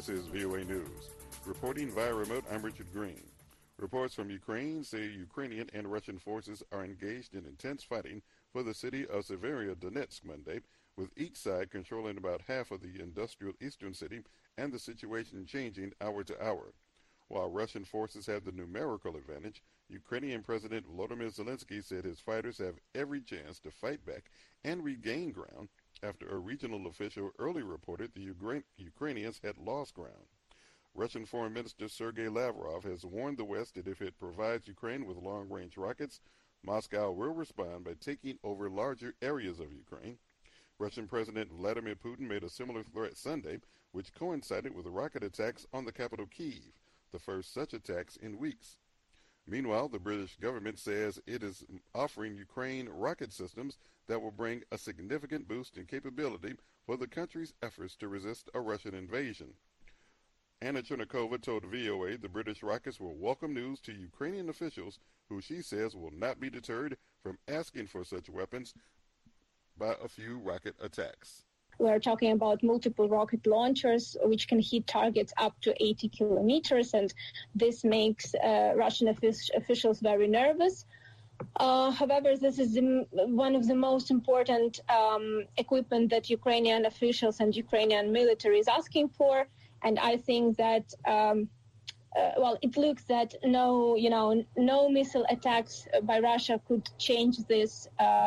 This is VOA News. Reporting via remote, I'm Richard Green. Reports from Ukraine say Ukrainian and Russian forces are engaged in intense fighting for the city of Severodonetsk Monday, with each side controlling about half of the industrial eastern city and the situation changing hour to hour. While Russian forces have the numerical advantage, Ukrainian President Volodymyr Zelensky said his fighters have every chance to fight back and regain ground after a regional official earlier reported the Ukrainians had lost ground. Russian Foreign Minister Sergei Lavrov has warned the West that if it provides Ukraine with long-range rockets, Moscow will respond by taking over larger areas of Ukraine. Russian President Vladimir Putin made a similar threat Sunday, which coincided with rocket attacks on the capital Kyiv, the first such attacks in weeks. Meanwhile, the British government says it is offering Ukraine rocket systems that will bring a significant boost in capability for the country's efforts to resist a Russian invasion. Anna Chernikova told VOA the British rockets will welcome news to Ukrainian officials, who she says will not be deterred from asking for such weapons by a few rocket attacks. We are talking about multiple rocket launchers which can hit targets up to 80 kilometers, and this makes Russian officials very nervous. However, this is one of the most important equipment that Ukrainian officials and Ukrainian military is asking for, and I think that it looks that no missile attacks by Russia could change this.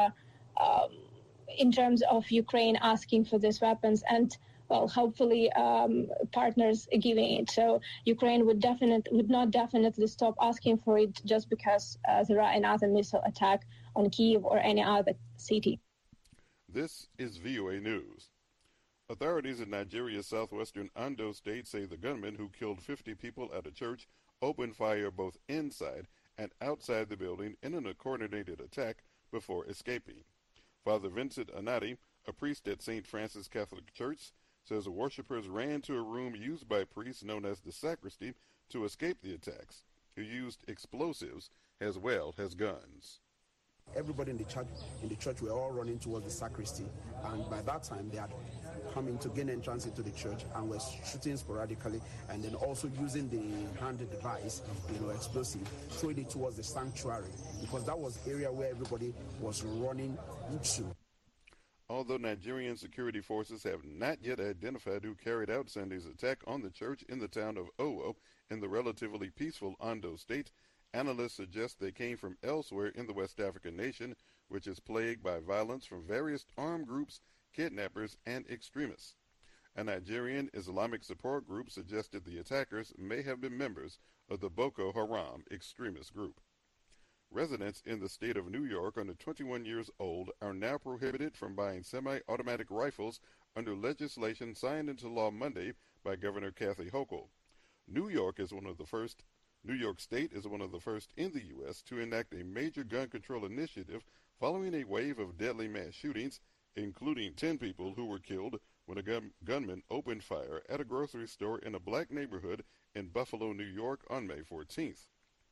In terms of Ukraine asking for these weapons, and hopefully partners giving it. So Ukraine would not definitely stop asking for it just because there are another missile attack on Kyiv or any other city. This is VOA News. Authorities in Nigeria's southwestern Ondo state say the gunman who killed 50 people at a church opened fire both inside and outside the building in a coordinated attack before escaping. Father Vincent Anati, a priest at St. Francis Catholic Church, says the worshippers ran to a room used by priests known as the sacristy to escape the attacks, who used explosives as well as guns. Everybody in the church were all running towards the sacristy, and by that time they had come in to gain entrance into the church and were shooting sporadically, and then also using the hand device, explosive, throwing it towards the sanctuary, because that was the area where everybody was running into. Although Nigerian security forces have not yet identified who carried out Sunday's attack on the church in the town of Owo in the relatively peaceful Ondo state, analysts suggest they came from elsewhere in the West African nation, which is plagued by violence from various armed groups, kidnappers, and extremists. A Nigerian Islamic support group suggested the attackers may have been members of the Boko Haram extremist group. Residents in the state of New York under 21 years old are now prohibited from buying semi-automatic rifles under legislation signed into law Monday by Governor Kathy Hochul. New York State is one of the first in the U.S. to enact a major gun control initiative following a wave of deadly mass shootings, including 10 people who were killed when a gunman opened fire at a grocery store in a black neighborhood in Buffalo, New York on May 14th.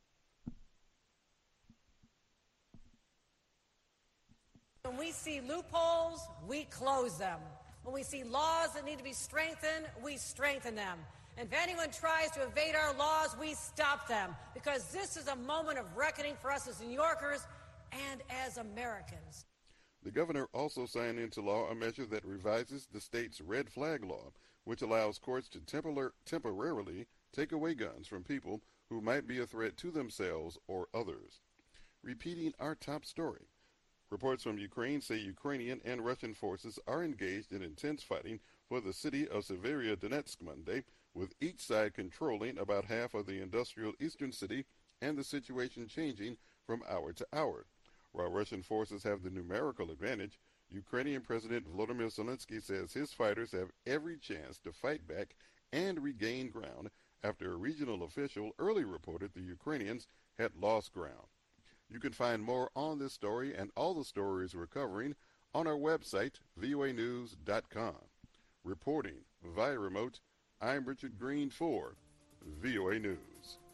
When we see loopholes, we close them. When we see laws that need to be strengthened, we strengthen them. And if anyone tries to evade our laws, we stop them, because this is a moment of reckoning for us as New Yorkers and as Americans. The governor also signed into law a measure that revises the state's red flag law, which allows courts to temporarily take away guns from people who might be a threat to themselves or others. Repeating our top story. Reports from Ukraine say Ukrainian and Russian forces are engaged in intense fighting for the city of Severodonetsk Monday, with each side controlling about half of the industrial eastern city and the situation changing from hour to hour. While Russian forces have the numerical advantage, Ukrainian President Volodymyr Zelensky says his fighters have every chance to fight back and regain ground after a regional official earlier reported the Ukrainians had lost ground. You can find more on this story and all the stories we're covering on our website, voanews.com. Reporting via remote, I'm Richard Green for VOA News.